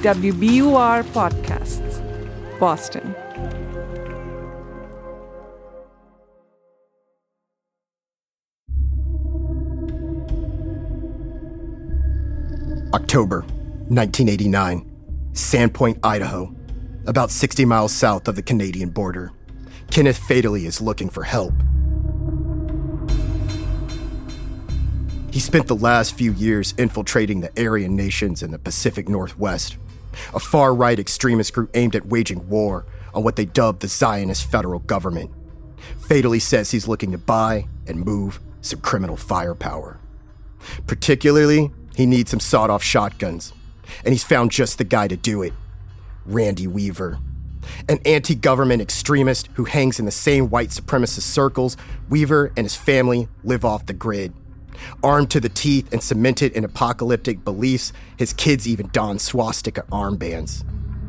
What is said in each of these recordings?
WBUR Podcasts, Boston. October 1989, Sandpoint, Idaho, about 60 miles south of the Canadian border. Kenneth Federle is looking for help. He spent the last few years infiltrating the Aryan nations in the Pacific Northwest, a far-right extremist group aimed at waging war on what they dubbed the Zionist federal government. Federle says he's looking to buy and move some criminal firepower. Particularly, he needs some sawed-off shotguns, and he's found just the guy to do it, Randy Weaver. An anti-government extremist who hangs in the same white supremacist circles, Weaver and his family live off the grid. Armed to the teeth and cemented in apocalyptic beliefs, his kids even don swastika armbands.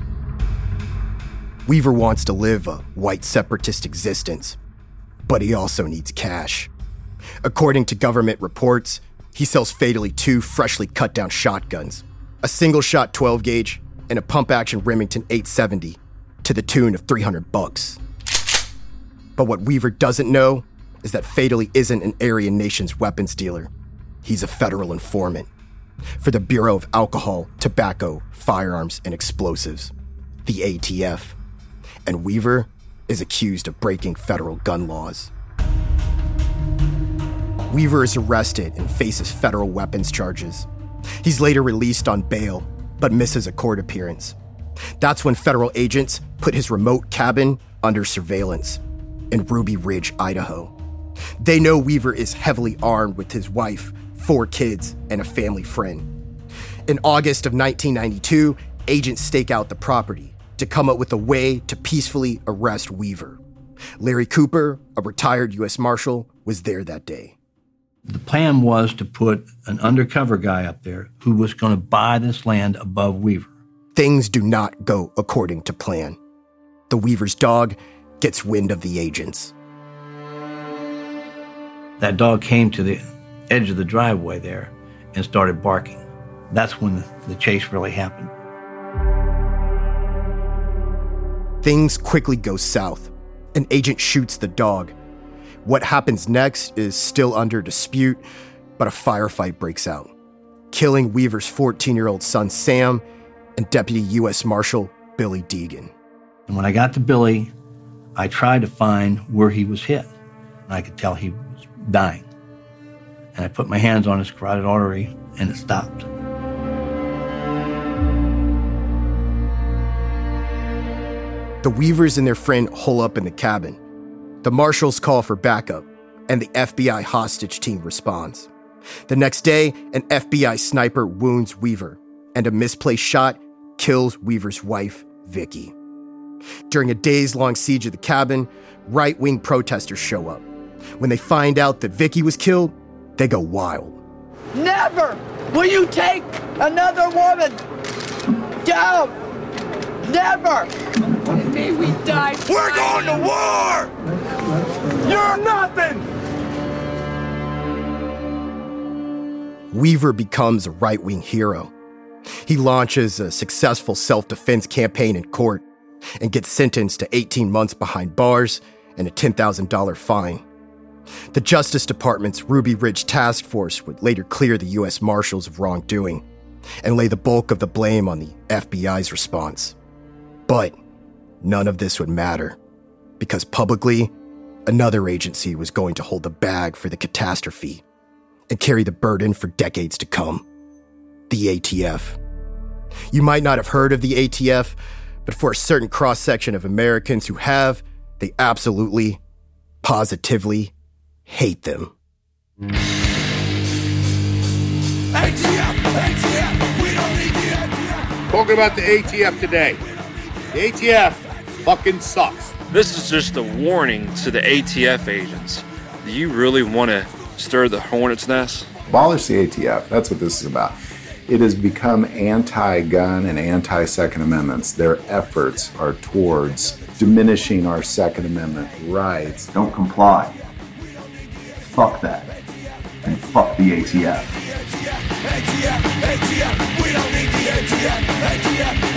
Weaver wants to live a white separatist existence, but he also needs cash. According to government reports, he sells Federle 2 freshly cut down shotguns, a single-shot 12-gauge and a pump-action Remington 870 to the tune of $300. But what Weaver doesn't know is that Federle isn't an Aryan nation's weapons dealer. He's a federal informant for the Bureau of Alcohol, Tobacco, Firearms, and Explosives, the ATF. And Weaver is accused of breaking federal gun laws. Weaver is arrested and faces federal weapons charges. He's later released on bail, but misses a court appearance. That's when federal agents put his remote cabin under surveillance in Ruby Ridge, Idaho. They know Weaver is heavily armed with his wife, 4 kids, and a family friend. In August of 1992, agents stake out the property to come up with a way to peacefully arrest Weaver. Larry Cooper, a retired U.S. Marshal, was there that day. The plan was to put an undercover guy up there who was going to buy this land above Weaver. Things do not go according to plan. The Weaver's dog gets wind of the agents. That dog came to the edge of the driveway there and started barking. That's when the chase really happened. Things quickly go south. An agent shoots the dog. What happens next is still under dispute, but a firefight breaks out, killing Weaver's 14-year-old son, Sam, and Deputy U.S. Marshal Billy Deegan. And when I got to Billy, I tried to find where he was hit. And I could tell he was dying. And I put my hands on his carotid artery, and it stopped. The Weavers and their friend hole up in the cabin. The marshals call for backup, and the FBI hostage team responds. The next day, an FBI sniper wounds Weaver, and a misplaced shot kills Weaver's wife, Vicky. During a days-long siege of the cabin, right-wing protesters show up. When they find out that Vicky was killed, they go wild. Never will you take another woman down! Never! And may we die. We're going to war! You're nothing! Weaver becomes a right-wing hero. He launches a successful self-defense campaign in court and gets sentenced to 18 months behind bars and a $10,000 fine. The Justice Department's Ruby Ridge Task Force would later clear the U.S. Marshals of wrongdoing and lay the bulk of the blame on the FBI's response. But none of this would matter, because publicly, another agency was going to hold the bag for the catastrophe and carry the burden for decades to come. The ATF. You might not have heard of the ATF, but for a certain cross-section of Americans who have, they absolutely, positively hate them. ATF! ATF! We don't need the ATF! Talking about the ATF today. The ATF fucking sucks. This is just a warning to the ATF agents. Do you really want to stir the hornet's nest? Abolish the ATF. That's what this is about. It has become anti-gun and anti-Second Amendments. Their efforts are towards diminishing our Second Amendment rights. Don't comply. Fuck that. And fuck the ATF. ATF, ATF, we don't need the ATF, ATF.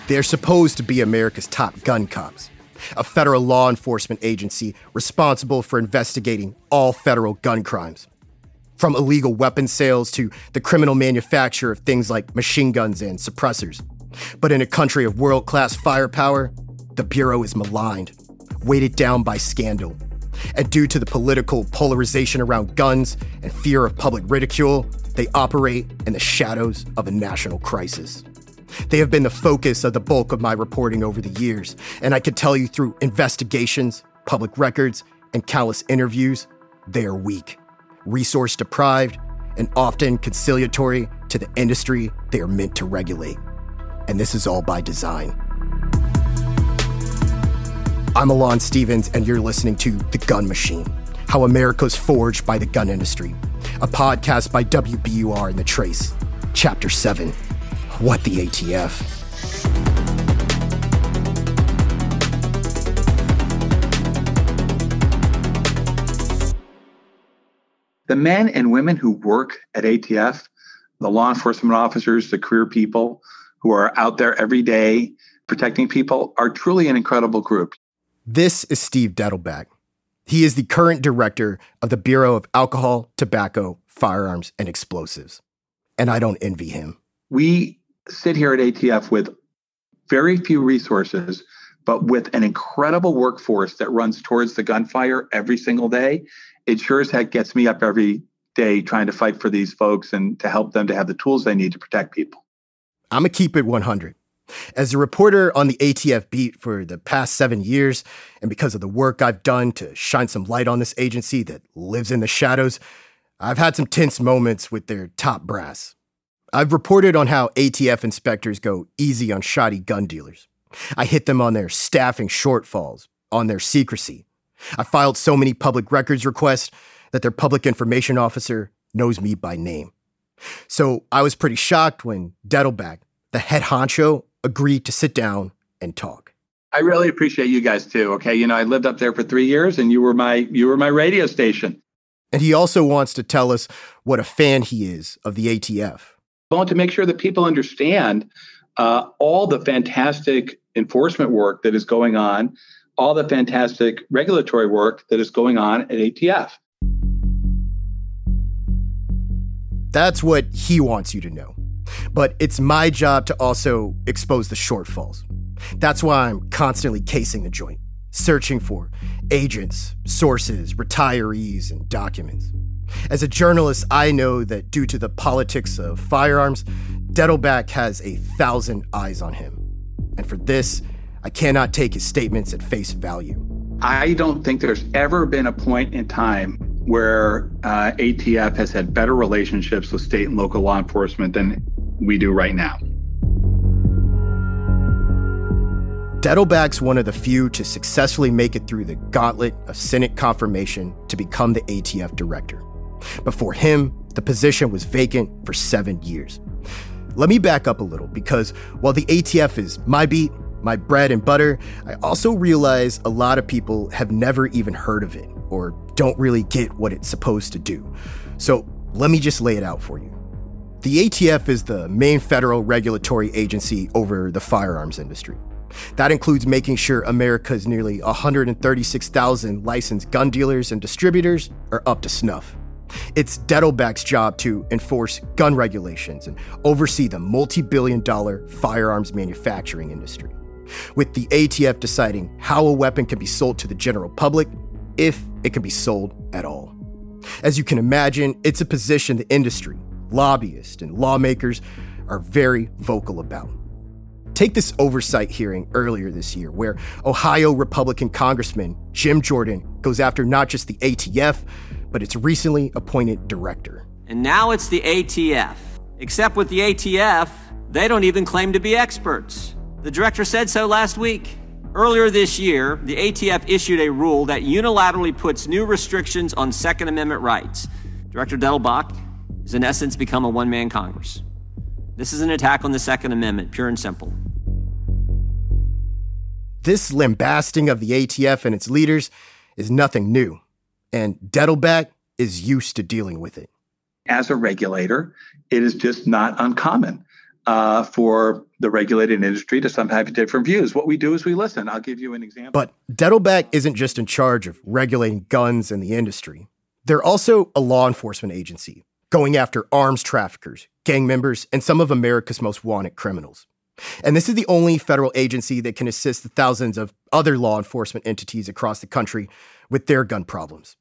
They're supposed to be America's top gun cops, a federal law enforcement agency responsible for investigating all federal gun crimes. From illegal weapon sales to the criminal manufacture of things like machine guns and suppressors. But in a country of world-class firepower, the Bureau is maligned, weighted down by scandal. And due to the political polarization around guns and fear of public ridicule, they operate in the shadows of a national crisis. They have been the focus of the bulk of my reporting over the years, and I can tell you through investigations, public records, and countless interviews, they are weak, resource-deprived, and often conciliatory to the industry they are meant to regulate. And this is all by design. I'm Alon Stevens, and you're listening to The Gun Machine, How America's Forged by the Gun Industry, a podcast by WBUR and The Trace. Chapter 7, What the ATF? The men and women who work at ATF, the law enforcement officers, the career people who are out there every day protecting people, are truly an incredible group. This is Steve Dettelbach. He is the current director of the Bureau of Alcohol, Tobacco, Firearms, and Explosives. And I don't envy him. We sit here at ATF with very few resources, but with an incredible workforce that runs towards the gunfire every single day. It sure as heck gets me up every day trying to fight for these folks and to help them to have the tools they need to protect people. I'm going to keep it 100. As a reporter on the ATF beat for the past 7 years, and because of the work I've done to shine some light on this agency that lives in the shadows, I've had some tense moments with their top brass. I've reported on how ATF inspectors go easy on shoddy gun dealers. I hit them on their staffing shortfalls, on their secrecy. I filed so many public records requests that their public information officer knows me by name. So I was pretty shocked when Dettelbach, the head honcho, agreed to sit down and talk. I really appreciate you guys too. Okay, I lived up there for 3 years, and you were my radio station. And he also wants to tell us what a fan he is of the ATF. I want to make sure that people understand all the fantastic enforcement work that is going on, all the fantastic regulatory work that is going on at ATF. That's what he wants you to know. But it's my job to also expose the shortfalls. That's why I'm constantly casing the joint, searching for agents, sources, retirees, and documents. As a journalist, I know that due to the politics of firearms, Dettelbach has 1,000 eyes on him. And for this, I cannot take his statements at face value. I don't think there's ever been a point in time where ATF has had better relationships with state and local law enforcement than we do right now. Dettelbach's one of the few to successfully make it through the gauntlet of Senate confirmation to become the ATF director. Before him, the position was vacant for 7 years. Let me back up a little, because while the ATF is my beat, my bread and butter, I also realize a lot of people have never even heard of it or don't really get what it's supposed to do. So let me just lay it out for you. The ATF is the main federal regulatory agency over the firearms industry. That includes making sure America's nearly 136,000 licensed gun dealers and distributors are up to snuff. It's Dettelbach's job to enforce gun regulations and oversee the multi-billion-dollar firearms manufacturing industry, with the ATF deciding how a weapon can be sold to the general public, if it can be sold at all. As you can imagine, it's a position the industry, lobbyists, and lawmakers are very vocal about. Take this oversight hearing earlier this year, where Ohio Republican Congressman Jim Jordan goes after not just the ATF, but its recently appointed director. And now it's the ATF. Except with the ATF, they don't even claim to be experts. The director said so last week. Earlier this year, the ATF issued a rule that unilaterally puts new restrictions on Second Amendment rights. Director Dettelbach has in essence become a one-man Congress. This is an attack on the Second Amendment, pure and simple. This lambasting of the ATF and its leaders is nothing new, and Dettelbach is used to dealing with it. As a regulator, it is just not uncommon for the regulated industry to sometimes have different views. What we do is we listen. I'll give you an example. But Dettelbach isn't just in charge of regulating guns in the industry. They're also a law enforcement agency, going after arms traffickers, gang members, and some of America's most wanted criminals. And this is the only federal agency that can assist the thousands of other law enforcement entities across the country with their gun problems.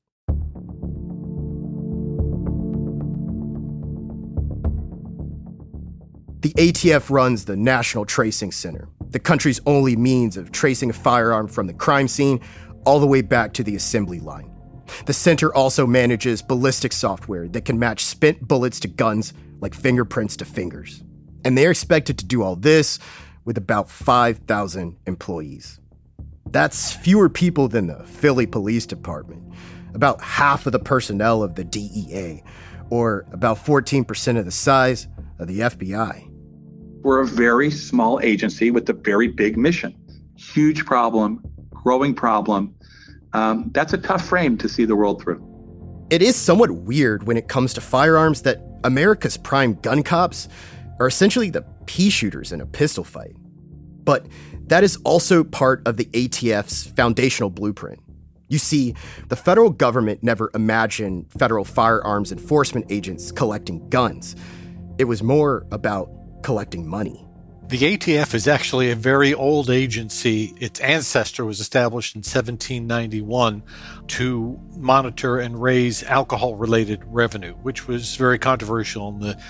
The ATF runs the National Tracing Center, the country's only means of tracing a firearm from the crime scene all the way back to the assembly line. The center also manages ballistic software that can match spent bullets to guns like fingerprints to fingers. And they're expected to do all this with about 5,000 employees. That's fewer people than the Philly Police Department, about half of the personnel of the DEA, or about 14% of the size of the FBI. We're a very small agency with a very big mission. Huge problem, growing problem. That's a tough frame to see the world through. It is somewhat weird when it comes to firearms that America's prime gun cops are essentially the pea shooters in a pistol fight. But that is also part of the ATF's foundational blueprint. You see, the federal government never imagined federal firearms enforcement agents collecting guns. It was more about collecting money. The ATF is actually a very old agency. Its ancestor was established in 1791 to monitor and raise alcohol-related revenue, which was very controversial in the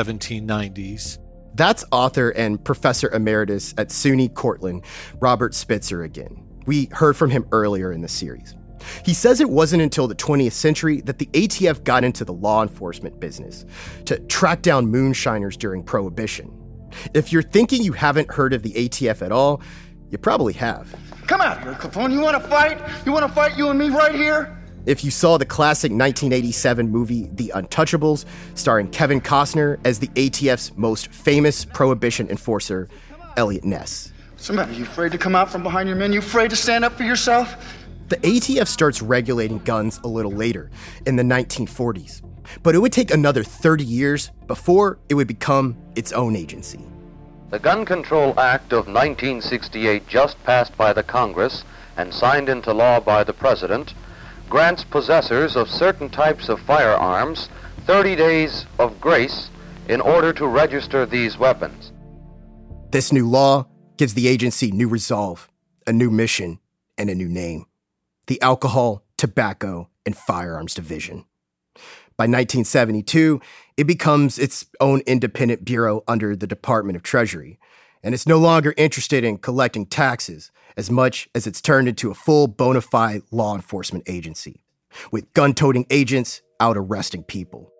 1790s. That's author and professor emeritus at SUNY Cortland, Robert Spitzer again. We heard from him earlier in the series. He says it wasn't until the 20th century that the ATF got into the law enforcement business to track down moonshiners during Prohibition. If you're thinking you haven't heard of the ATF at all, you probably have. Come out here, Capone. You want to fight? You want to fight you and me right here? If you saw the classic 1987 movie The Untouchables, starring Kevin Costner as the ATF's most famous Prohibition enforcer, Elliot Ness. What's the matter? You afraid to come out from behind your men? You afraid to stand up for yourself? The ATF starts regulating guns a little later, in the 1940s. But it would take another 30 years before it would become its own agency. The Gun Control Act of 1968, just passed by the Congress and signed into law by the President, grants possessors of certain types of firearms 30 days of grace in order to register these weapons. This new law gives the agency new resolve, a new mission, and a new name: the Alcohol, Tobacco, and Firearms Division. By 1972, it becomes its own independent bureau under the Department of Treasury, and it's no longer interested in collecting taxes as much as it's turned into a full bona fide law enforcement agency, with gun-toting agents out arresting people.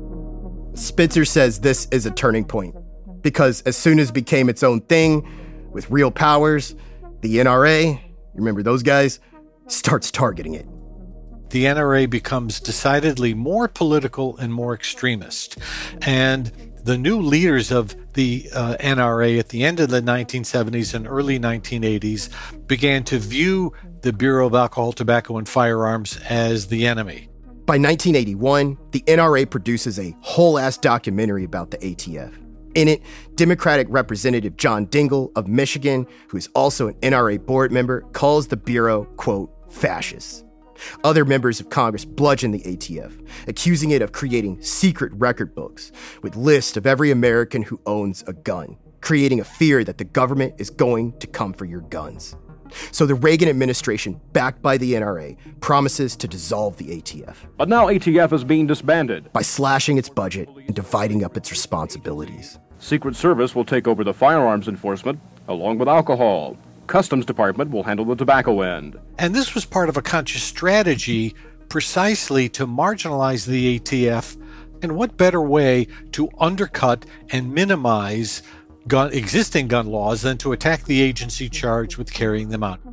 Spitzer says this is a turning point, because as soon as it became its own thing, with real powers, the NRA, you remember those guys, starts targeting it. The NRA becomes decidedly more political and more extremist. And the new leaders of the NRA at the end of the 1970s and early 1980s began to view the Bureau of Alcohol, Tobacco, and Firearms as the enemy. By 1981, the NRA produces a whole-ass documentary about the ATF. In it, Democratic Representative John Dingell of Michigan, who is also an NRA board member, calls the Bureau, quote, fascist. Other members of Congress bludgeon the ATF, accusing it of creating secret record books with lists of every American who owns a gun, creating a fear that the government is going to come for your guns. So the Reagan administration, backed by the NRA, promises to dissolve the ATF. But now ATF is being disbanded by slashing its budget and dividing up its responsibilities. Secret Service will take over the firearms enforcement, along with alcohol. Customs Department will handle the tobacco end. And this was part of a conscious strategy precisely to marginalize the ATF. And what better way to undercut and minimize existing gun laws than to attack the agency charged with carrying them out?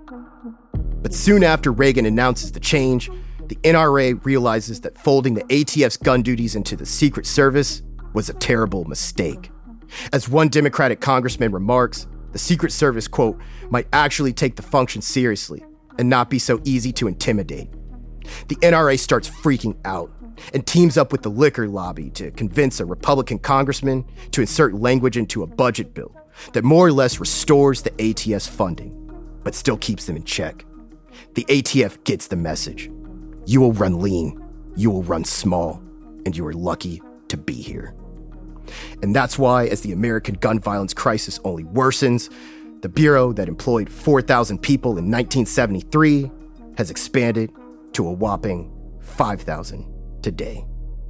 But soon after Reagan announces the change, the NRA realizes that folding the ATF's gun duties into the Secret Service was a terrible mistake. As one Democratic congressman remarks, the Secret Service, quote, might actually take the function seriously and not be so easy to intimidate. The NRA starts freaking out and teams up with the liquor lobby to convince a Republican congressman to insert language into a budget bill that more or less restores the ATF's funding, but still keeps them in check. The ATF gets the message. You will run lean, you will run small, and you are lucky to be here. And that's why, as the American gun violence crisis only worsens, the Bureau that employed 4,000 people in 1973 has expanded to a whopping 5,000 today.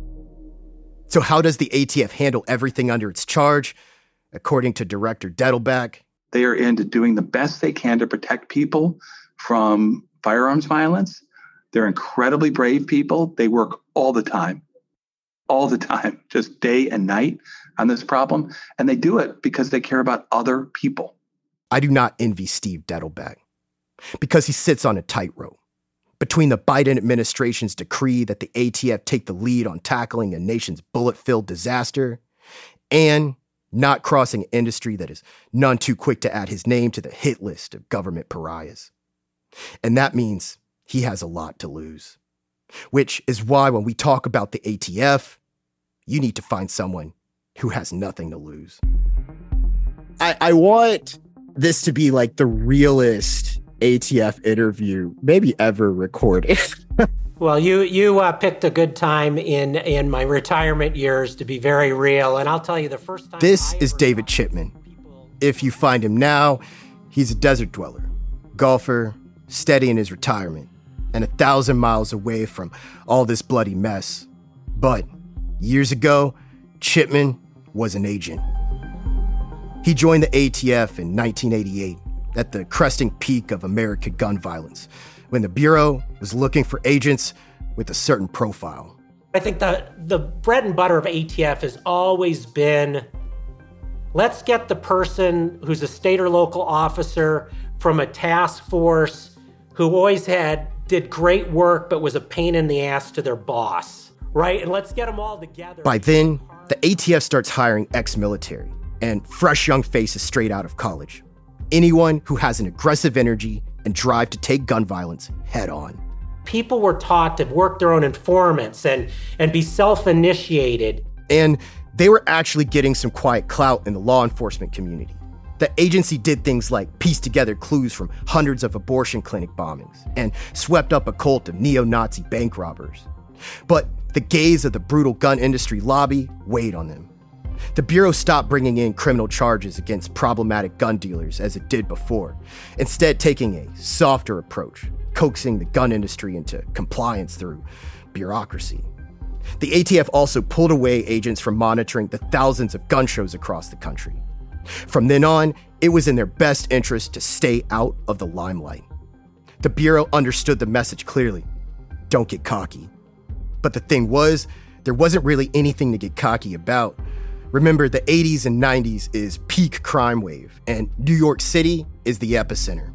So how does the ATF handle everything under its charge? According to Director Dettelbach, they are into doing the best they can to protect people from firearms violence. They're incredibly brave people. They work all the time, just day and night on this problem. And they do it because they care about other people. I do not envy Steve Dettelbach because he sits on a tightrope between the Biden administration's decree that the ATF take the lead on tackling a nation's bullet-filled disaster and not crossing an industry that is none too quick to add his name to the hit list of government pariahs. And that means he has a lot to lose, which is why when we talk about the ATF, you need to find someone who has nothing to lose. I want this to be like the realest ATF interview maybe ever recorded. Well, you picked a good time in my retirement years to be very real, and I'll tell you the first time. This is David Chipman. If you find him now, he's a desert dweller, golfer, steady in his retirement, and 1,000 miles away from all this bloody mess. But years ago, Chipman was an agent. He joined the ATF in 1988 at the cresting peak of American gun violence, when the Bureau was looking for agents with a certain profile. I think the bread and butter of ATF has always been, let's get the person who's a state or local officer from a task force who always did great work but was a pain in the ass to their boss, right? And let's get them all together. By then, the ATF starts hiring ex-military and fresh young faces straight out of college. Anyone who has an aggressive energy and drive to take gun violence head on. People were taught to work their own informants and be self-initiated. And they were actually getting some quiet clout in the law enforcement community. The agency did things like piece together clues from hundreds of abortion clinic bombings and swept up a cult of neo-Nazi bank robbers. But the gaze of the brutal gun industry lobby weighed on them. The Bureau stopped bringing in criminal charges against problematic gun dealers as it did before, instead taking a softer approach, coaxing the gun industry into compliance through bureaucracy. The ATF also pulled away agents from monitoring the thousands of gun shows across the country. From then on, it was in their best interest to stay out of the limelight. The Bureau understood the message clearly. Don't get cocky. But the thing was, there wasn't really anything to get cocky about. Remember, the 80s and 90s is peak crime wave, and New York City is the epicenter.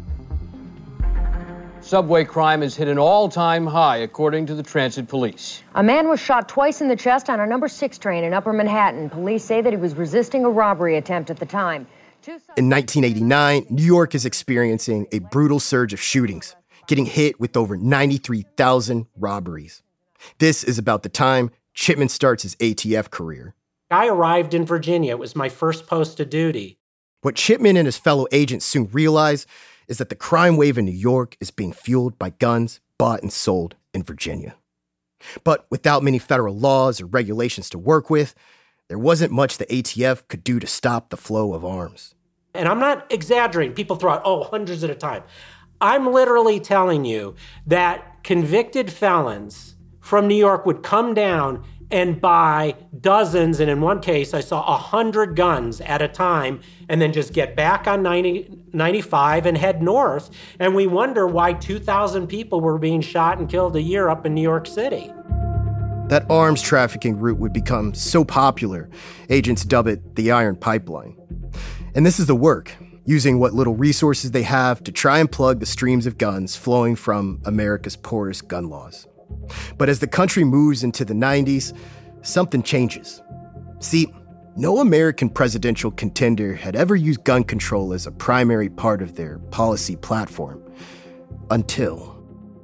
Subway crime has hit an all-time high, according to the Transit Police. A man was shot twice in the chest on a number 6 train in Upper Manhattan. Police say that he was resisting a robbery attempt at the time. In 1989, New York is experiencing a brutal surge of shootings, getting hit with over 93,000 robberies. This is about the time Chipman starts his ATF career. I arrived in Virginia. It was my first post of duty. What Chipman and his fellow agents soon realize is that the crime wave in New York is being fueled by guns bought and sold in Virginia. But without many federal laws or regulations to work with, there wasn't much the ATF could do to stop the flow of arms. And I'm not exaggerating. People throw out, hundreds at a time. I'm literally telling you that convicted felons from New York would come down and buy dozens, and in one case, I saw 100 guns at a time, and then just get back on 95 and head north. And we wonder why 2,000 people were being shot and killed a year up in New York City. That arms trafficking route would become so popular, agents dub it the Iron Pipeline. And this is the work, using what little resources they have to try and plug the streams of guns flowing from America's poorest gun laws. But as the country moves into the 90s, something changes. See, no American presidential contender had ever used gun control as a primary part of their policy platform. Until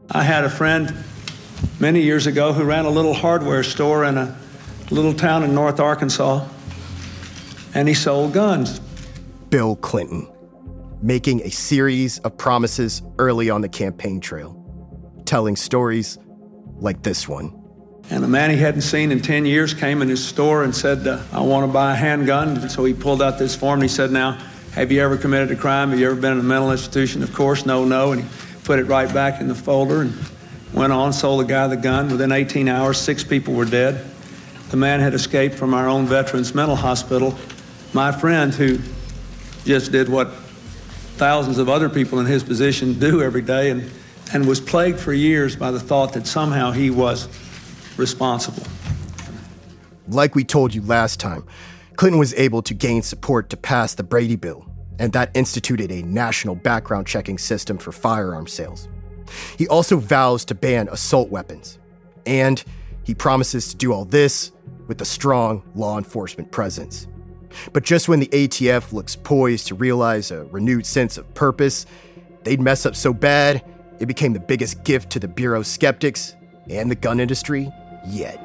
I had a friend many years ago who ran a little hardware store in a little town in North Arkansas, and he sold guns. Bill Clinton, making a series of promises early on the campaign trail, telling stories like this one. And a man he hadn't seen in 10 years came in his store and said, I want to buy a handgun. So he pulled out this form and he said, now, have you ever committed a crime? Have you ever been in a mental institution? Of course, no. And he put it right back in the folder and went on, sold the guy the gun. Within 18 hours, 6 people were dead. The man had escaped from our own veterans mental hospital. My friend, who just did what thousands of other people in his position do every day and was plagued for years by the thought that somehow he was responsible. Like we told you last time, Clinton was able to gain support to pass the Brady Bill, and that instituted a national background checking system for firearm sales. He also vows to ban assault weapons, and he promises to do all this with a strong law enforcement presence. But just when the ATF looks poised to realize a renewed sense of purpose, they'd mess up so bad, it became the biggest gift to the Bureau's skeptics and the gun industry yet.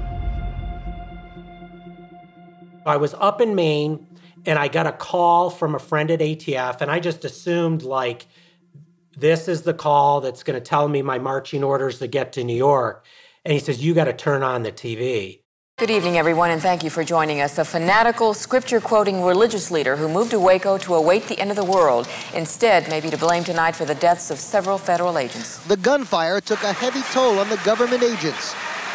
I was up in Maine, and I got a call from a friend at ATF, and I just assumed, like, this is the call that's going to tell me my marching orders to get to New York. And he says, you got to turn on the TV. Good evening, everyone, and thank you for joining us. A fanatical, scripture-quoting religious leader who moved to Waco to await the end of the world, instead may be to blame tonight for the deaths of several federal agents. The gunfire took a heavy toll on the government agents.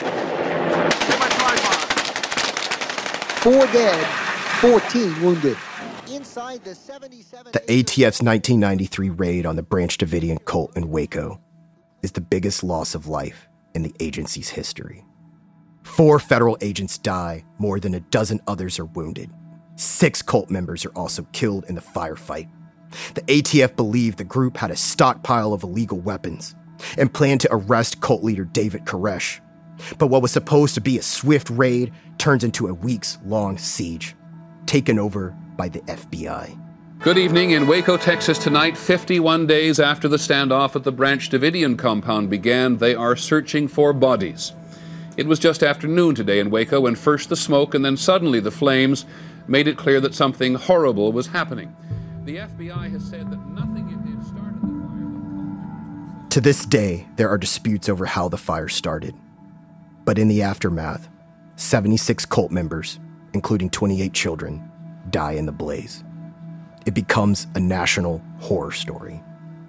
4 dead, 14 wounded. Inside the 77... The ATF's 1993 raid on the Branch Davidian cult in Waco is the biggest loss of life in the agency's history. 4 federal agents die, more than a dozen others are wounded. 6 cult members are also killed in the firefight. The ATF believed the group had a stockpile of illegal weapons and planned to arrest cult leader David Koresh. But what was supposed to be a swift raid turns into a weeks-long siege, taken over by the FBI. Good evening. In Waco, Texas tonight, 51 days after the standoff at the Branch Davidian compound began, they are searching for bodies. It was just after noon today in Waco when first the smoke and then suddenly the flames made it clear that something horrible was happening. The FBI has said that nothing it did started the fire. To this day, there are disputes over how the fire started. But in the aftermath, 76 cult members, including 28 children, die in the blaze. It becomes a national horror story.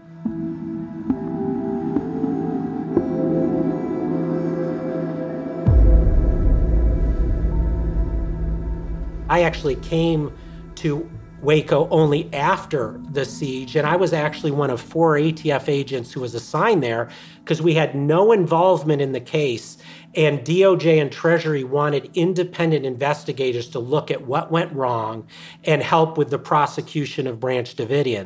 I actually came to Waco only after the siege, and I was actually one of 4 ATF agents who was assigned there because we had no involvement in the case, and DOJ and Treasury wanted independent investigators to look at what went wrong and help with the prosecution of Branch Davidian.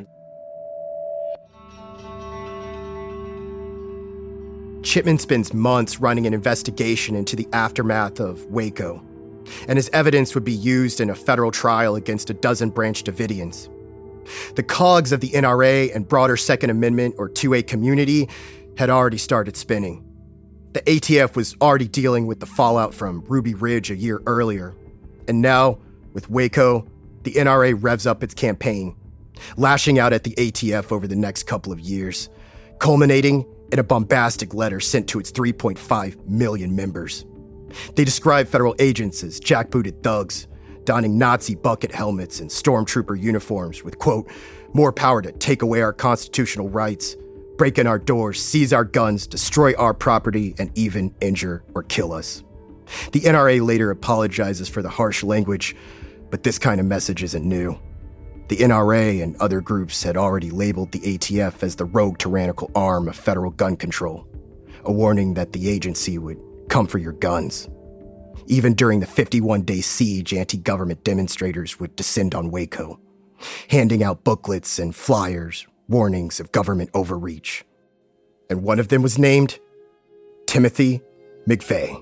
Chipman spends months running an investigation into the aftermath of Waco, and his evidence would be used in a federal trial against a dozen Branch Davidians. The cogs of the NRA and broader Second Amendment or 2A community had already started spinning. The ATF was already dealing with the fallout from Ruby Ridge a year earlier. And now, with Waco, the NRA revs up its campaign, lashing out at the ATF over the next couple of years, culminating in a bombastic letter sent to its 3.5 million members. They describe federal agents as jackbooted thugs, donning Nazi bucket helmets and stormtrooper uniforms with, quote, more power to take away our constitutional rights, break in our doors, seize our guns, destroy our property, and even injure or kill us. The NRA later apologizes for the harsh language, but this kind of message isn't new. The NRA and other groups had already labeled the ATF as the rogue tyrannical arm of federal gun control, a warning that the agency would come for your guns. Even during the 51-day siege, anti-government demonstrators would descend on Waco, handing out booklets and flyers, warnings of government overreach. And one of them was named Timothy McVeigh.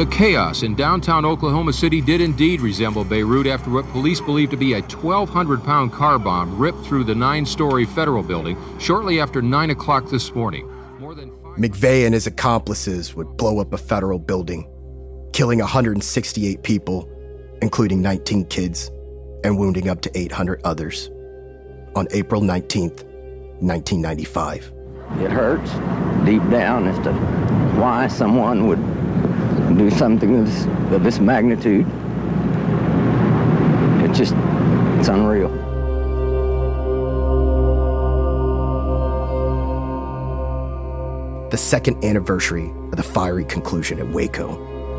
The chaos in downtown Oklahoma City did indeed resemble Beirut after what police believe to be a 1,200-pound car bomb ripped through the 9-story federal building shortly after 9 o'clock this morning. McVeigh and his accomplices would blow up a federal building, killing 168 people, including 19 kids, and wounding up to 800 others on April 19th, 1995. It hurts deep down as to why someone would do something of this magnitude. It's unreal. The second anniversary of the fiery conclusion at Waco.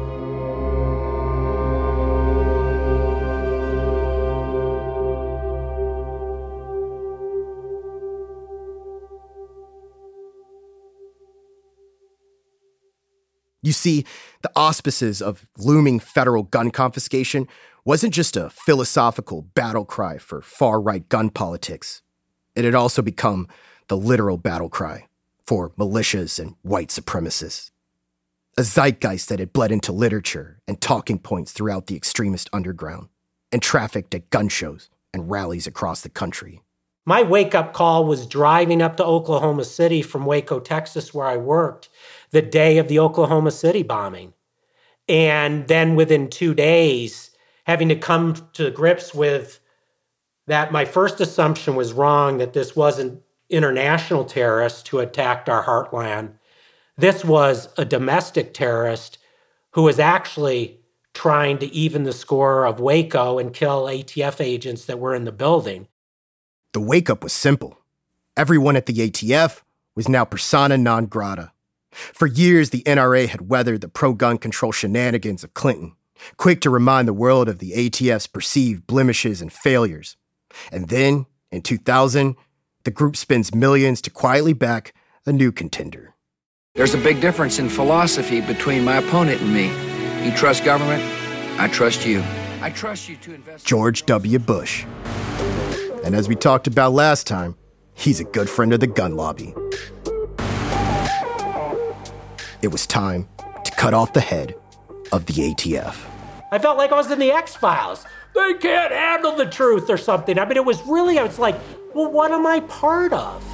You see, the auspices of looming federal gun confiscation wasn't just a philosophical battle cry for far-right gun politics. It had also become the literal battle cry for militias and white supremacists. A zeitgeist that had bled into literature and talking points throughout the extremist underground and trafficked at gun shows and rallies across the country. My wake-up call was driving up to Oklahoma City from Waco, Texas, where I worked, the day of the Oklahoma City bombing. And then within 2 days, having to come to grips with that my first assumption was wrong, that this wasn't international terrorists who attacked our heartland. This was a domestic terrorist who was actually trying to even the score of Waco and kill ATF agents that were in the building. The wake-up was simple. Everyone at the ATF was now persona non grata. For years, the NRA had weathered the pro-gun control shenanigans of Clinton, quick to remind the world of the ATF's perceived blemishes and failures. And then, in 2000, the group spends millions to quietly back a new contender. There's a big difference in philosophy between my opponent and me. You trust government, I trust you. I trust you to invest. George W. Bush. And as we talked about last time, he's a good friend of the gun lobby. It was time to cut off the head of the ATF. I felt like I was in the X-Files. They can't handle the truth or something. I mean, it was really, I was like, well, what am I part of?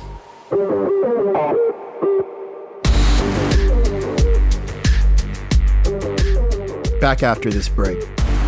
Back after this break.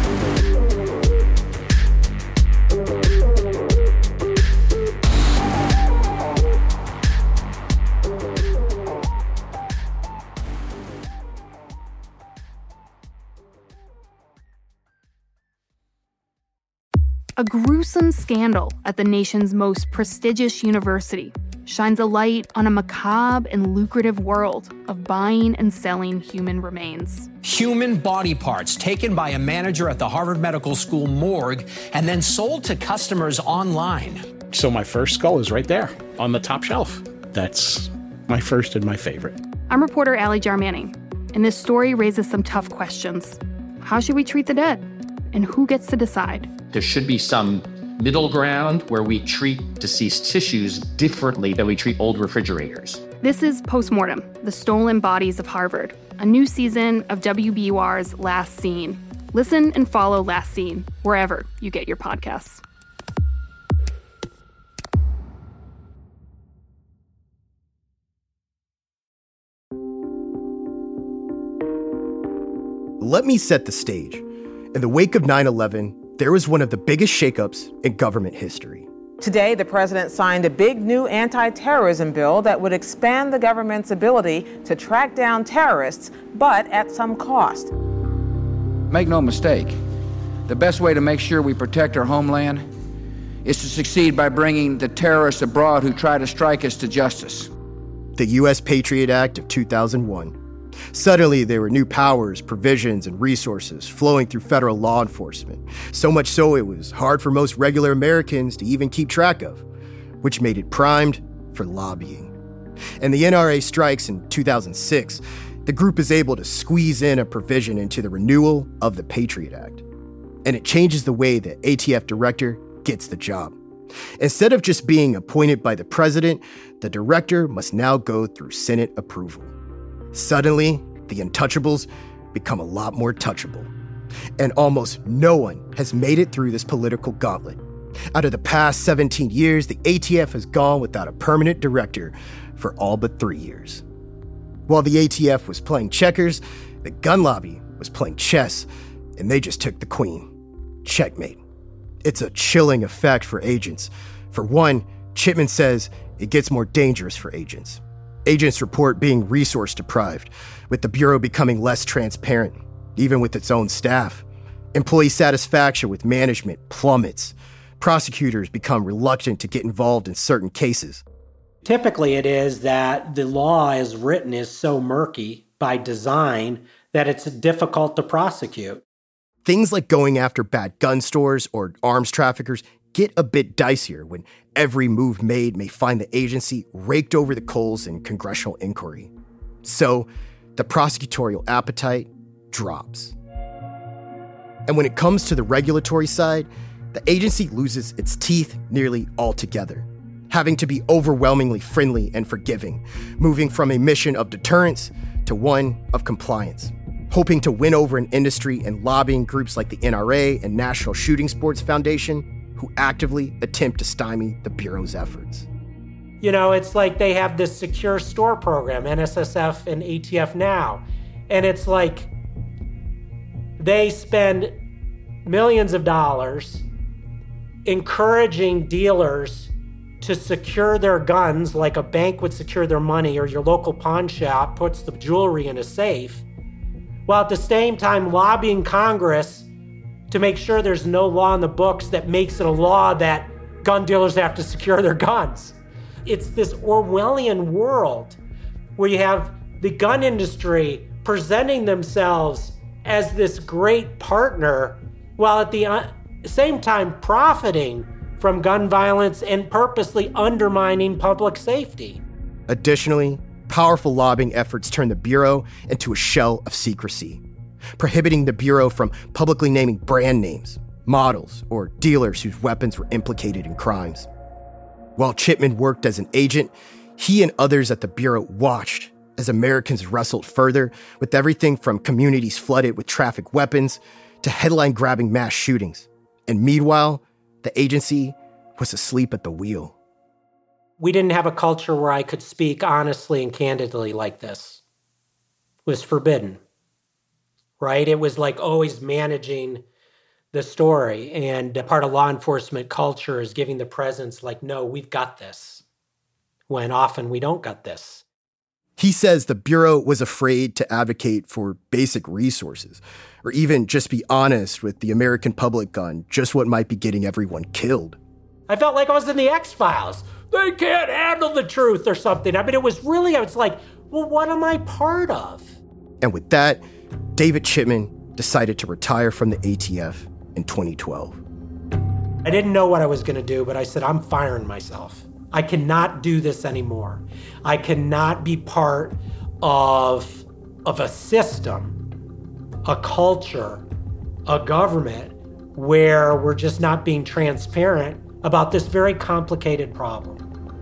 A gruesome scandal at the nation's most prestigious university shines a light on a macabre and lucrative world of buying and selling human remains. Human body parts taken by a manager at the Harvard Medical School morgue and then sold to customers online. So my first skull is right there on the top shelf. That's my first and my favorite. I'm reporter Allie Jarmanning, and this story raises some tough questions. How should we treat the dead? And who gets to decide? There should be some middle ground where we treat deceased tissues differently than we treat old refrigerators. This is Postmortem, The Stolen Bodies of Harvard, a new season of WBUR's Last Scene. Listen and follow Last Scene wherever you get your podcasts. Let me set the stage. In the wake of 9/11, there was one of the biggest shakeups in government history. Today, the president signed a big new anti-terrorism bill that would expand the government's ability to track down terrorists, but at some cost. Make no mistake, the best way to make sure we protect our homeland is to succeed by bringing the terrorists abroad who try to strike us to justice. The U.S. Patriot Act of 2001. Suddenly, there were new powers, provisions, and resources flowing through federal law enforcement, so much so it was hard for most regular Americans to even keep track of, which made it primed for lobbying. And the NRA strikes in 2006, the group is able to squeeze in a provision into the renewal of the Patriot Act. And it changes the way the ATF director gets the job. Instead of just being appointed by the president, the director must now go through Senate approval. Suddenly, the untouchables become a lot more touchable. And almost no one has made it through this political gauntlet. Out of the past 17 years, the ATF has gone without a permanent director for all but 3 years. While the ATF was playing checkers, the gun lobby was playing chess, and they just took the queen. Checkmate. It's a chilling effect for agents. For one, Chipman says it gets more dangerous for agents. Agents report being resource deprived, with the Bureau becoming less transparent, even with its own staff. Employee satisfaction with management plummets. Prosecutors become reluctant to get involved in certain cases. Typically, it is that the law as written is so murky by design that it's difficult to prosecute. Things like going after bad gun stores or arms traffickers get a bit dicier when every move made may find the agency raked over the coals in congressional inquiry. So, the prosecutorial appetite drops. And when it comes to the regulatory side, the agency loses its teeth nearly altogether, having to be overwhelmingly friendly and forgiving, moving from a mission of deterrence to one of compliance, hoping to win over an industry and lobbying groups like the NRA and National Shooting Sports Foundation, who actively attempt to stymie the Bureau's efforts. You know, it's like they have this secure store program, NSSF and ATF now, and it's like they spend millions of dollars encouraging dealers to secure their guns like a bank would secure their money, or your local pawn shop puts the jewelry in a safe, while at the same time lobbying Congress to make sure there's no law in the books that makes it a law that gun dealers have to secure their guns. It's this Orwellian world where you have the gun industry presenting themselves as this great partner while at the same time profiting from gun violence and purposely undermining public safety. Additionally, powerful lobbying efforts turn the Bureau into a shell of secrecy, prohibiting the Bureau from publicly naming brand names, models, or dealers whose weapons were implicated in crimes. While Chipman worked as an agent, he and others at the Bureau watched as Americans wrestled further with everything from communities flooded with traffic weapons to headline-grabbing mass shootings. And meanwhile, the agency was asleep at the wheel. We didn't have a culture where I could speak honestly and candidly like this. It was forbidden, right? It was like always managing the story. And part of law enforcement culture is giving the presence like, no, we've got this, when often we don't got this. He says the Bureau was afraid to advocate for basic resources, or even just be honest with the American public on just what might be getting everyone killed. I felt like I was in the X-Files. They can't handle the truth or something. I mean, it was really, I was like, well, what am I part of? And with that, David Chipman decided to retire from the ATF in 2012. I didn't know what I was going to do, but I said, I'm firing myself. I cannot do this anymore. I cannot be part of a system, a culture, a government where we're just not being transparent about this very complicated problem.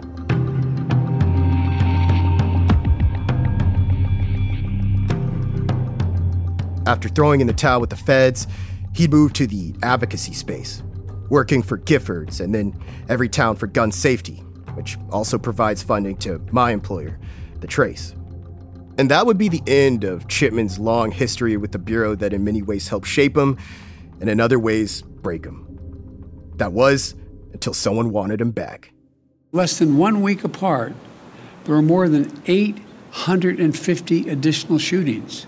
After throwing in the towel with the feds, he moved to the advocacy space, working for Giffords and then Everytown for Gun Safety, which also provides funding to my employer, The Trace. And that would be the end of Chipman's long history with the Bureau that in many ways helped shape him and in other ways break him. That was until someone wanted him back. Less than 1 week apart, there were more than 850 additional shootings.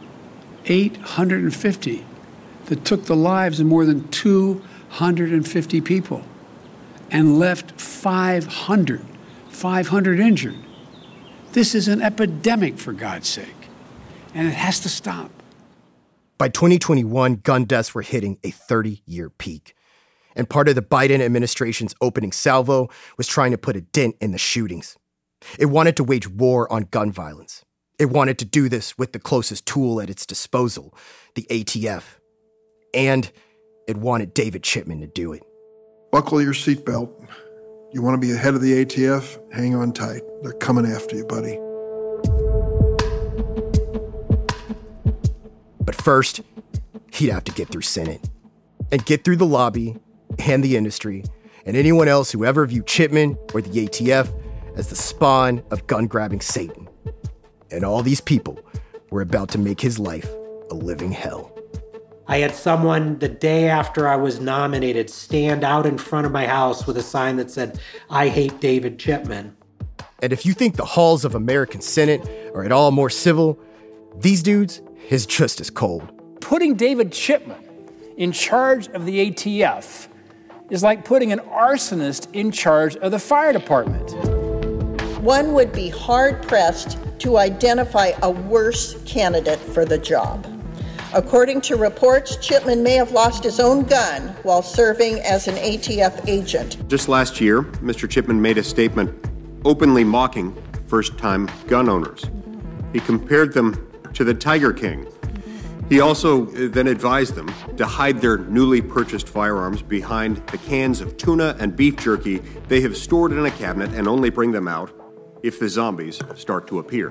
850 that took the lives of more than 250 people and left 500 injured. This is an epidemic, for God's sake, and it has to stop. By 2021, gun deaths were hitting a 30-year peak. And part of the Biden administration's opening salvo was trying to put a dent in the shootings. It wanted to wage war on gun violence. It wanted to do this with the closest tool at its disposal, the ATF. And it wanted David Chipman to do it. Buckle your seatbelt. You want to be ahead of the ATF? Hang on tight. They're coming after you, buddy. first, he'd have to get through Senate and get through the lobby and the industry and anyone else who ever viewed Chipman or the ATF as the spawn of gun-grabbing Satan. And all these people were about to make his life a living hell. I had someone the day after I was nominated stand out in front of my house with a sign that said, "I hate David Chipman." And if you think the halls of American Senate are at all more civil, these dudes is just as cold. Putting David Chipman in charge of the ATF is like putting an arsonist in charge of the fire department. One would be hard-pressed to identify a worse candidate for the job. According to reports, Chipman may have lost his own gun while serving as an ATF agent. Just last year, Mr. Chipman made a statement openly mocking first-time gun owners. He compared them to the Tiger King. He also then advised them to hide their newly purchased firearms behind the cans of tuna and beef jerky they have stored in a cabinet and only bring them out if the zombies start to appear.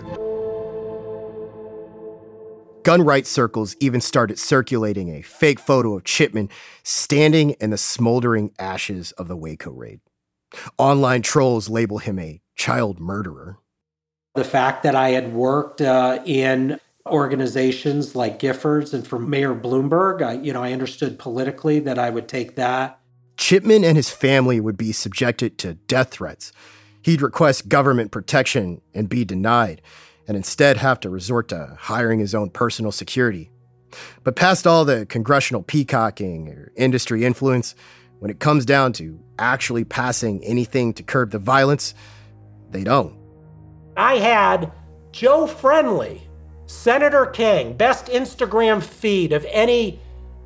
Gun rights circles even started circulating a fake photo of Chipman standing in the smoldering ashes of the Waco raid. Online trolls label him a child murderer. The fact that I had worked in organizations like Giffords and for Mayor Bloomberg, I understood politically that I would take that. Chipman and his family would be subjected to death threats. He'd request government protection and be denied, and instead have to resort to hiring his own personal security. But past all the congressional peacocking or industry influence, when it comes down to actually passing anything to curb the violence, they don't. I had Joe Friendly, Senator King, best Instagram feed of any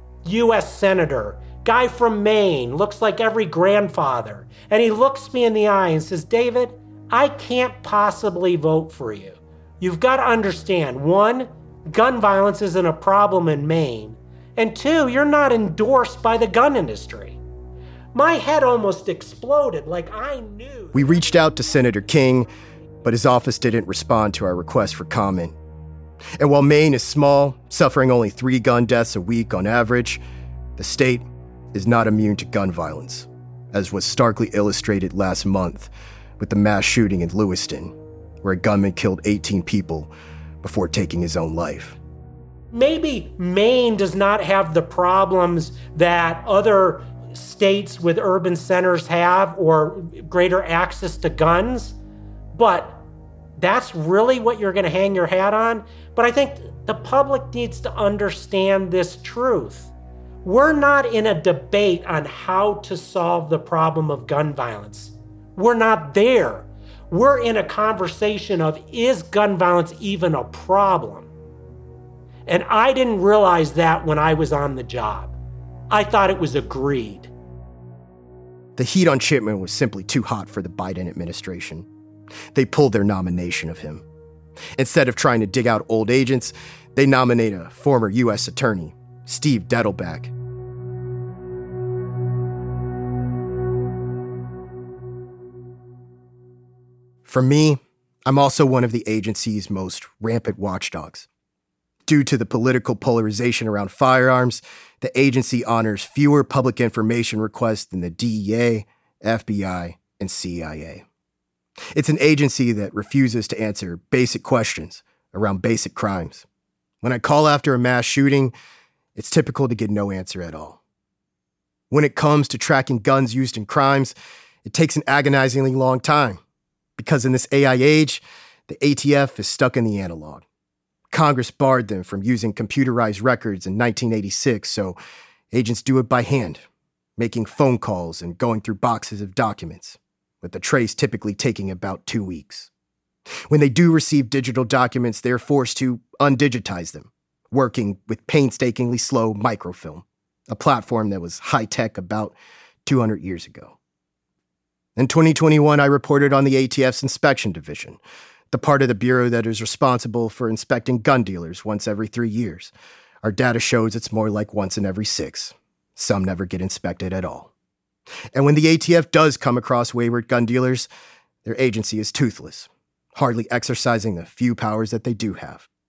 U.S. senator, guy from Maine, looks like every grandfather. And he looks me in the eye and says, "David, I can't possibly vote for you. You've got to understand, one, gun violence isn't a problem in Maine. And two, you're not endorsed by the gun industry." My head almost exploded, like I knew. We reached out to Senator King, but his office didn't respond to our request for comment. And while Maine is small, suffering only 3 gun deaths a week on average, the state is not immune to gun violence, as was starkly illustrated last month with the mass shooting in Lewiston, where a gunman killed 18 people before taking his own life. Maybe Maine does not have the problems that other states with urban centers have or greater access to guns, but that's really what you're going to hang your hat on. But I think the public needs to understand this truth. We're not in a debate on how to solve the problem of gun violence. We're not there. We're in a conversation of, is gun violence even a problem? And I didn't realize that when I was on the job. I thought it was agreed. The heat on Chipman was simply too hot for the Biden administration. They pulled their nomination of him. Instead of trying to dig out old agents, they nominate a former U.S. attorney, Steve Dettelbach. For me, I'm also one of the agency's most rampant watchdogs. Due to the political polarization around firearms, the agency honors fewer public information requests than the DEA, FBI, and CIA. It's an agency that refuses to answer basic questions around basic crimes. When I call after a mass shooting, it's typical to get no answer at all. When it comes to tracking guns used in crimes, it takes an agonizingly long time. Because in this AI age, the ATF is stuck in the analog. Congress barred them from using computerized records in 1986, so agents do it by hand, making phone calls and going through boxes of documents, with the trace typically taking about 2 weeks. When they do receive digital documents, they're forced to undigitize them, working with painstakingly slow microfilm, a platform that was high-tech about 200 years ago. In 2021, I reported on the ATF's inspection division, the part of the Bureau that is responsible for inspecting gun dealers once every 3 years. Our data shows it's more like once in every 6. Some never get inspected at all. And when the ATF does come across wayward gun dealers, their agency is toothless, hardly exercising the few powers that they do have.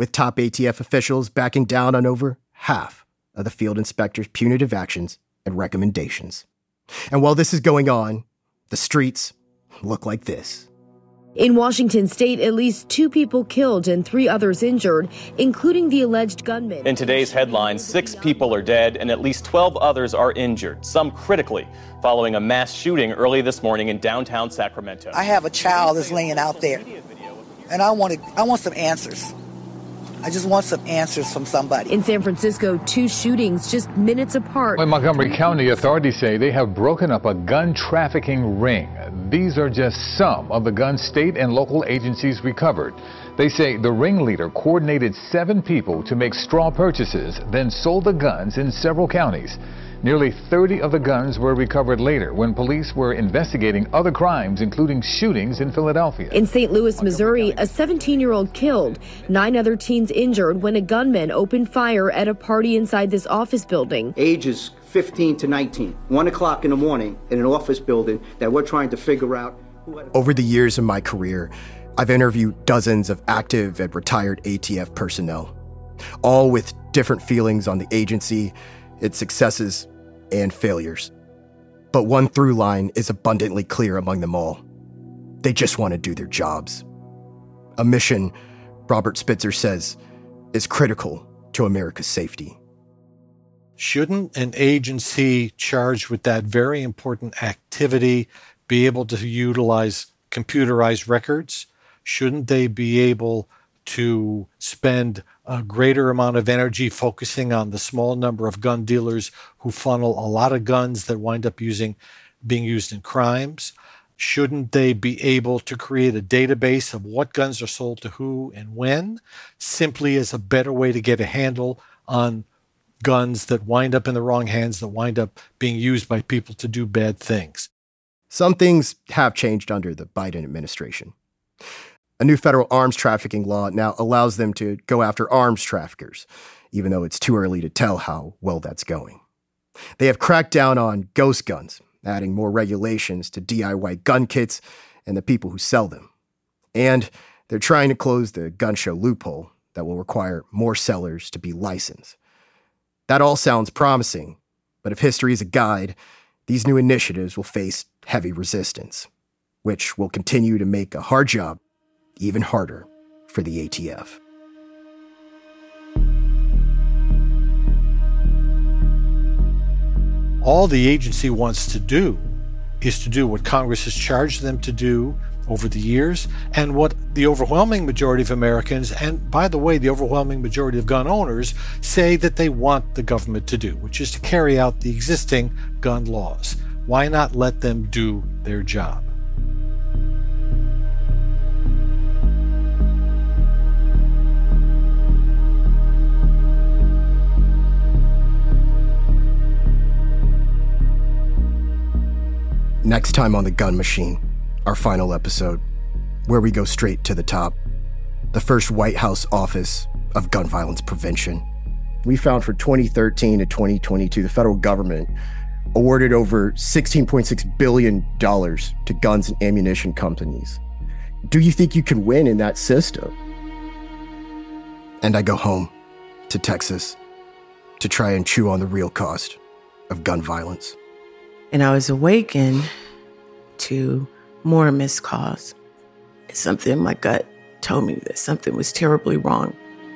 with top ATF officials backing down on over half of the field inspector's punitive actions and recommendations. And while this is going on, the streets look like this. In Washington state, at least 2 people killed and 3 others injured, including the alleged gunman. In today's headlines, 6 people are dead and at least 12 others are injured, some critically, following a mass shooting early this morning in downtown Sacramento. I have a child that's laying out there, and I want some answers. I just want some answers from somebody. In San Francisco, 2 shootings just minutes apart. Well, Montgomery County authorities say they have broken up a gun trafficking ring. These are just some of the guns state and local agencies recovered. They say the ringleader coordinated 7 people to make straw purchases, then sold the guns in several counties. Nearly 30 of the guns were recovered later when police were investigating other crimes, including shootings in Philadelphia. In St. Louis, Missouri, a 17-year-old killed, 9 other teens injured when a gunman opened fire at a party inside this office building. Ages 15 to 19, 1 o'clock in the morning in an office building that we're trying to figure out. Over the years of my career, I've interviewed dozens of active and retired ATF personnel, all with different feelings on the agency, its successes and failures. But one through line is abundantly clear among them all. They just want to do their jobs. A mission, Robert Spitzer says, is critical to America's safety. Shouldn't an agency charged with that very important activity be able to utilize computerized records? Shouldn't they be able to spend a greater amount of energy focusing on the small number of gun dealers who funnel a lot of guns that wind up being used in crimes? Shouldn't they be able to create a database of what guns are sold to who and when, simply as a better way to get a handle on guns that wind up in the wrong hands, that wind up being used by people to do bad things? Some things have changed under the Biden administration. A new federal arms trafficking law now allows them to go after arms traffickers, even though it's too early to tell how well that's going. They have cracked down on ghost guns, adding more regulations to DIY gun kits and the people who sell them. And they're trying to close the gun show loophole that will require more sellers to be licensed. That all sounds promising, but if history is a guide, these new initiatives will face heavy resistance, which will continue to make a hard job even harder for the ATF. All the agency wants to do is to do what Congress has charged them to do over the years, and what the overwhelming majority of Americans, and by the way, the overwhelming majority of gun owners, say that they want the government to do, which is to carry out the existing gun laws. Why not let them do their job? Next time on The Gun Machine, our final episode, where we go straight to the top, the first White House Office of Gun Violence Prevention. We found for 2013 to 2022, the federal government awarded over $16.6 billion to guns and ammunition companies. Do you think you can win in that system? And I go home to Texas to try and chew on the real cost of gun violence. And I was awakened to more missed calls. Something in my gut told me that something was terribly wrong.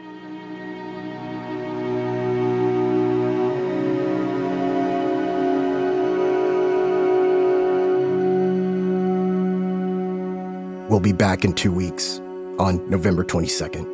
We'll be back in 2 weeks on November 22nd.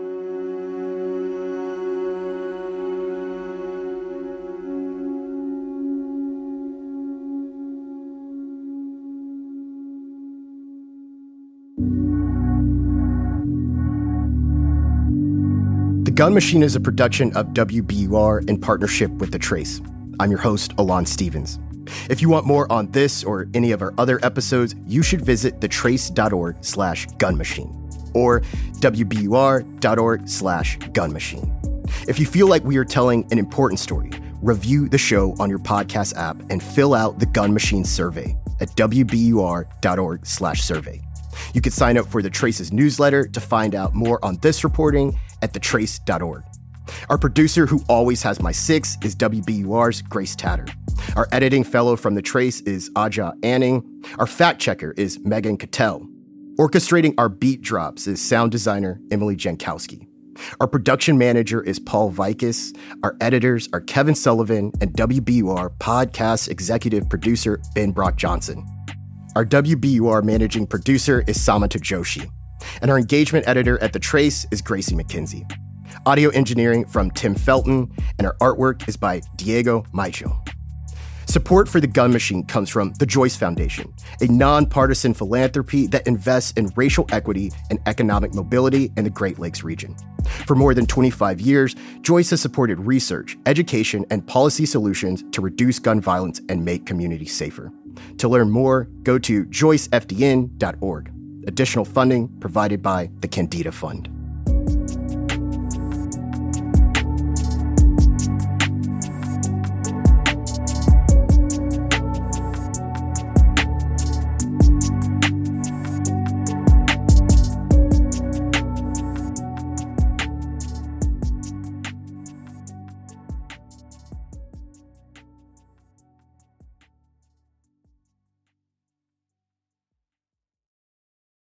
The Gun Machine is a production of WBUR in partnership with The Trace. I'm your host, Alon Stevens. If you want more on this or any of our other episodes, you should visit thetrace.org/gunmachine or wbur.org/gunmachine. If you feel like we are telling an important story, review the show on your podcast app and fill out the Gun Machine survey at wbur.org/survey. You can sign up for The Trace's newsletter to find out more on this reporting at thetrace.org. Our producer, who always has my six, is WBUR's Grace Tatter. Our editing fellow from The Trace is Aja Anning. Our fact checker is Megan Cattell. Orchestrating our beat drops is sound designer Emily Jankowski. Our production manager is Paul Vikis. Our editors are Kevin Sullivan and WBUR podcast executive producer Ben Brock Johnson. Our WBUR managing producer is Samantha Joshi. And our engagement editor at The Trace is Gracie McKenzie. Audio engineering from Tim Felton, and our artwork is by Diego Maicho. Support for The Gun Machine comes from the Joyce Foundation, a nonpartisan philanthropy that invests in racial equity and economic mobility in the Great Lakes region. For more than 25 years, Joyce has supported research, education, and policy solutions to reduce gun violence and make communities safer. To learn more, go to joycefdn.org. Additional funding provided by the Candida Fund.